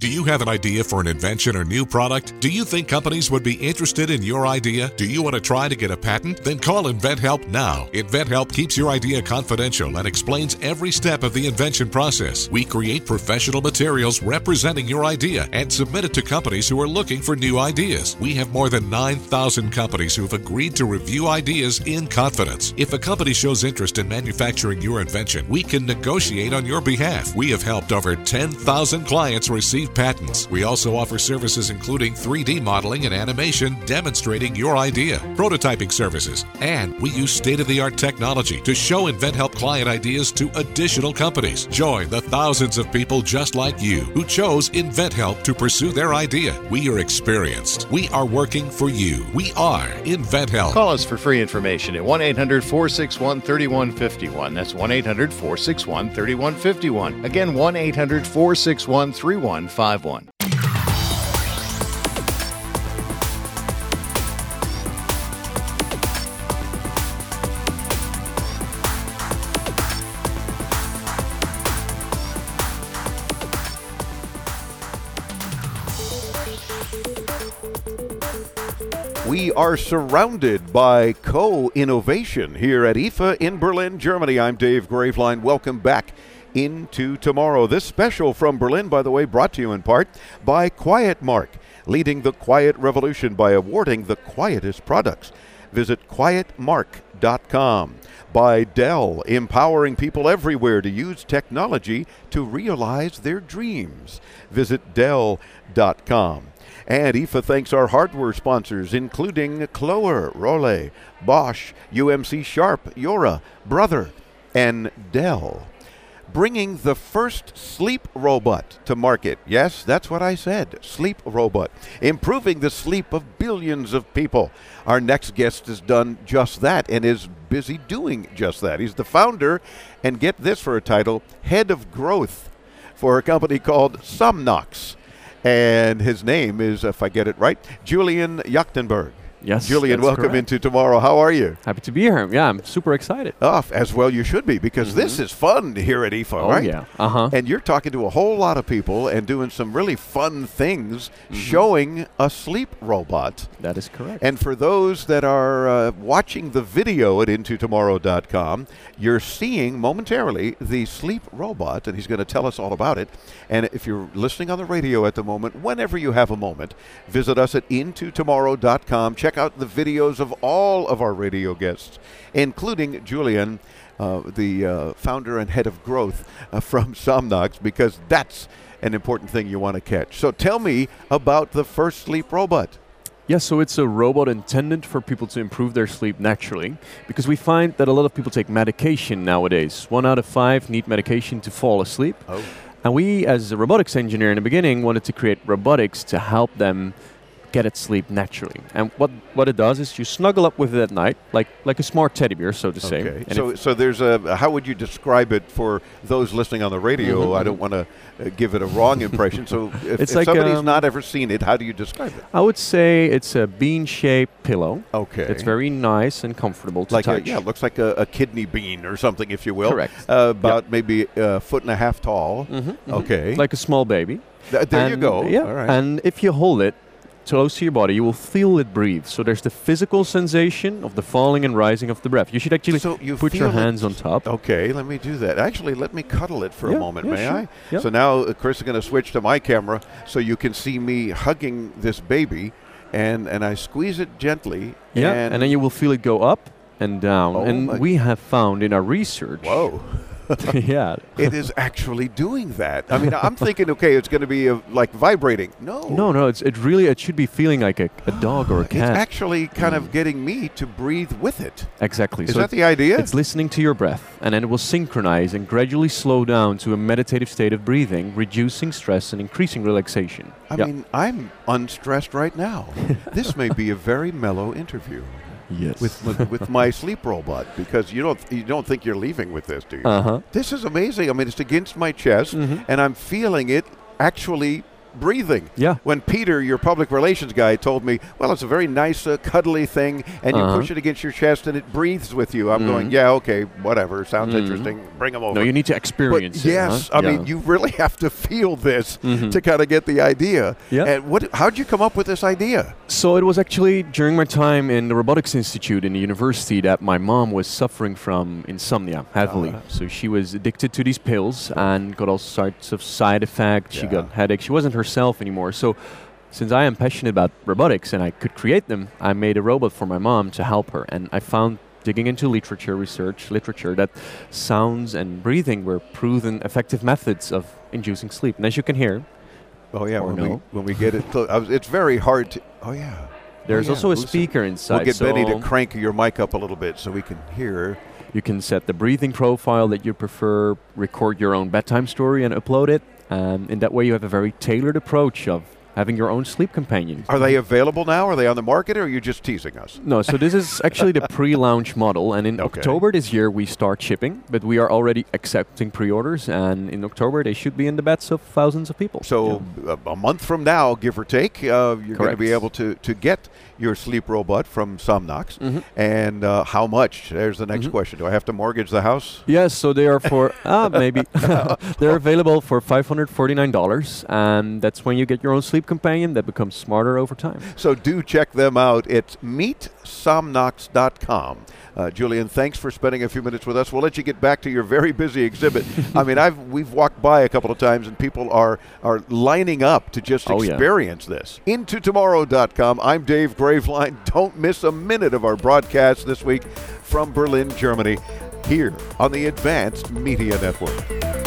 Do you have an idea for an invention or new product? Do you think companies would be interested in your idea? Do you want to try to get a patent? Then call InventHelp now. InventHelp keeps your idea confidential and explains every step of the invention process. We create professional materials representing your idea and submit it to companies who are looking for new ideas. We have more than 9,000 companies who have agreed to review ideas in confidence. If a company shows interest in manufacturing your invention, we can negotiate on your behalf. We have helped over 10,000 clients receive patents. We also offer services including 3D modeling and animation demonstrating your idea, prototyping services, and we use state-of-the-art technology to show InventHelp client ideas to additional companies. Join the thousands of people just like you who chose InventHelp to pursue their idea. We are experienced. We are working for you. We are InventHelp. Call us for free information at 1-800-461-3151. That's 1-800-461-3151. Again, 1-800-461-3151. We are surrounded by co-innovation here at IFA in Berlin, Germany. I'm Dave Graveline. Welcome back into tomorrow. This special from Berlin, by the way, brought to you in part by QuietMark, leading the quiet revolution by awarding the quietest products. Visit quietmark.com. By Dell, empowering people everywhere to use technology to realize their dreams. Visit Dell.com. And IFA thanks our hardware sponsors, including Cloer, Rolle, Bosch, UMC Sharp, Yora, Brother, and Dell. Bringing the first sleep robot to market. Yes, that's what I said, sleep robot. Improving the sleep of billions of people. Our next guest has done just that and is busy doing just that. He's the founder, and get this for a title, head of growth for a company called Somnox. And his name is, if I get it right, Julian Yachtenberg. Yes, Julian, welcome correct. into Tomorrow. How are you? Happy to be here. Yeah, I'm super excited. As well you should be, because this is fun here at IFA, right? Oh, yeah. And you're talking to a whole lot of people and doing some really fun things, showing a sleep robot. That is correct. And for those that are watching the video at intotomorrow.com, you're seeing momentarily the sleep robot, and he's going to tell us all about it. And if you're listening on the radio at the moment, whenever you have a moment, visit us at intotomorrow.com. Check out the videos of all of our radio guests, including Julian, the founder and head of growth from Somnox, because that's an important thing you want to catch. So tell me about the first sleep robot. Yeah, so it's a robot intended for people to improve their sleep naturally, because we find that a lot of people take medication nowadays. 1 out of 5 need medication to fall asleep. Oh. And we, as a robotics engineer in the beginning, wanted to create robotics to help them get it sleep naturally. And what it does is you snuggle up with it at night, like a smart teddy bear, so to say. Okay. And So there's how would you describe it for those listening on the radio? I don't want to give it a wrong impression. So if somebody's not ever seen it, how do you describe it? I would say it's a bean-shaped pillow. Okay. It's very nice and comfortable to touch. It looks like a kidney bean or something, if you will. Correct. About maybe a foot and a half tall. Okay. Like a small baby. There you go. Yeah. All right. And if you hold it close to your body, you will feel it breathe. So there's the physical sensation of the falling and rising of the breath. You should actually put your hands on top. Okay, let me do that. Actually, let me cuddle it for a moment, may sure. I? Yep. So now Chris is going to switch to my camera so you can see me hugging this baby, and I squeeze it gently. Yeah, and then you will feel it go up and down. And we have found in our research... Whoa. Yeah. It is actually doing that. I mean, I'm thinking, okay, it's going to be like vibrating. No. It should be feeling like a dog or a cat. It's actually kind of getting me to breathe with it. Exactly. Is that the idea? It's listening to your breath, and then it will synchronize and gradually slow down to a meditative state of breathing, reducing stress and increasing relaxation. I mean, I'm unstressed right now. This may be a very mellow interview. Yes. With my sleep robot, because you don't think you're leaving with this, do you? Uh-huh. This is amazing. I mean, it's against my chest, and I'm feeling it actually breathing. Yeah. When Peter, your public relations guy, told me, well, it's a very nice, cuddly thing, and you push it against your chest and it breathes with you. I'm going, yeah, okay, whatever. Sounds interesting. Bring them over. No, you need to experience but it. yes, Huh? I mean, you really have to feel this to kind of get the idea. Yeah. And how'd you come up with this idea? So it was actually during my time in the Robotics Institute in the university that my mom was suffering from insomnia heavily. So she was addicted to these pills and got all sorts of side effects. She got headaches. She wasn't herself anymore. So since I am passionate about robotics and I could create them, I made a robot for my mom to help her. And I found, digging into literature, that sounds and breathing were proven effective methods of inducing sleep. And as you can hear, oh yeah, when we get it, it's very hard to. Oh yeah. There's also a speaker inside. We'll get Benny to crank your mic up a little bit so we can hear. You can set the breathing profile that you prefer, record your own bedtime story and upload it. In that way you have a very tailored approach of having your own sleep companion. Are they available now? Are they on the market, or are you just teasing us? No, so this is actually the pre-launch model, and in October this year we start shipping, but we are already accepting pre-orders, and in October they should be in the beds of thousands of people. So a month from now, give or take, you're going to be able to get your sleep robot from Somnox. And how much? There's the next question. Do I have to mortgage the house? Yes, so they are for, maybe. They're available for $549, and that's when you get your own sleep companion that becomes smarter over time. So do check them out. It's meetsomnox.com. Julian, thanks for spending a few minutes with us. We'll let you get back to your very busy exhibit. I mean, we've walked by a couple of times and people are lining up to just experience this. IntoTomorrow.com. I'm Dave Graveline. Don't miss a minute of our broadcast this week from Berlin, Germany, here on the Advanced Media Network.